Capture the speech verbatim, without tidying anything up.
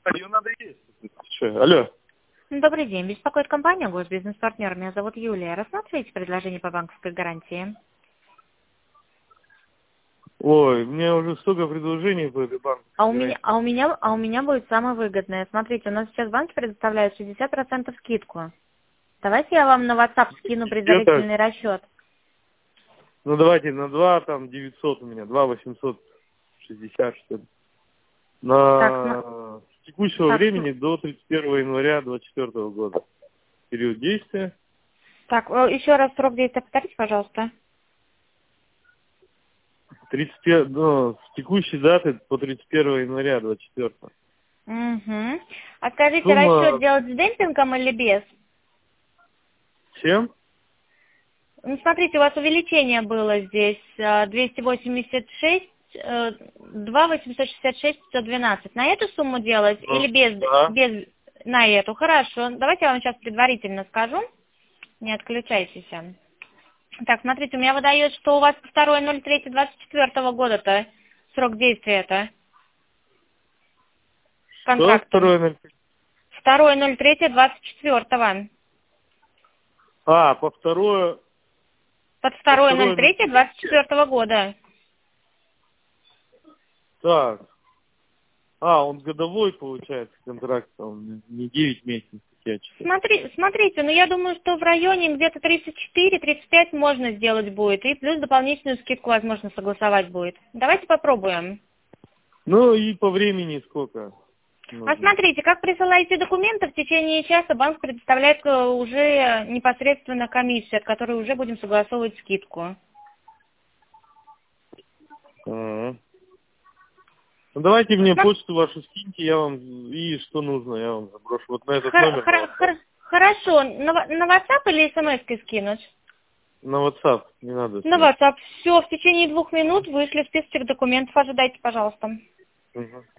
Ее надо есть. Что? Алло. Добрый день. Беспокоит компания «Госбизнес-партнер». Меня зовут Юлия. Рассматриваете предложение по банковской гарантии? Ой, у меня уже столько предложений по этой банке. А у меня, а у меня, а у меня будет самое выгодное. Смотрите, у нас сейчас банки предоставляют шестьдесят процентов скидку. Давайте я вам на WhatsApp скину Где-то, предварительный расчет. ну давайте на два, там девятьсот у меня, два восемьсот шестьдесят что ли. Так, см- На с текущего так, времени см- до тридцать первого января двадцать четвёртого года. Период действия. так, э, еще раз срок действия повторите, пожалуйста. тридцать первого, ну, с текущей даты по тридцать первого января двадцать четвёртого. Угу. А скажите, расчет Сумма делать с демпингом или без? чем? Ну, смотрите, у вас увеличение было здесь э, двести восемьдесят шесть, э, два восемьсот шестьдесят шесть пятьсот двенадцать. На эту сумму делать или Ну, без, да. без на эту? Хорошо. Давайте я вам сейчас предварительно скажу. Не отключайтесь. Так, смотрите, у меня выдает, что у вас второе ноль третье двадцать четвёртого года-то срок действия это Что контракта. второе? ноль- второе ноль третье двадцать четвёртого. А, по второе, Под по второе ноль второе ноль третье двадцать третье. четвёртого года. Так. А, он годовой, получается, контракт, он не девять месяцев, я читаю. Смотри, смотрите, ну я думаю, что в районе где-то тридцать четыре тридцать пять можно сделать будет. И плюс дополнительную скидку, возможно, согласовать будет. Давайте попробуем. Ну и по времени сколько А нужно? смотрите, как присылаете документы, в течение часа банк предоставляет э, уже непосредственно комиссию, от которой уже будем согласовывать скидку. Ага. Ну, давайте мне Сма- почту вашу скиньте, я вам, и что нужно, я вам заброшу. Вот на этот хор- номер на хор- WhatsApp. хор- Хорошо, на, ва- на WhatsApp или смс-кой скинуть? На WhatsApp, не надо На смс. WhatsApp. Все, в течение двух минут вышли списочек документов. Ожидайте, пожалуйста. Угу.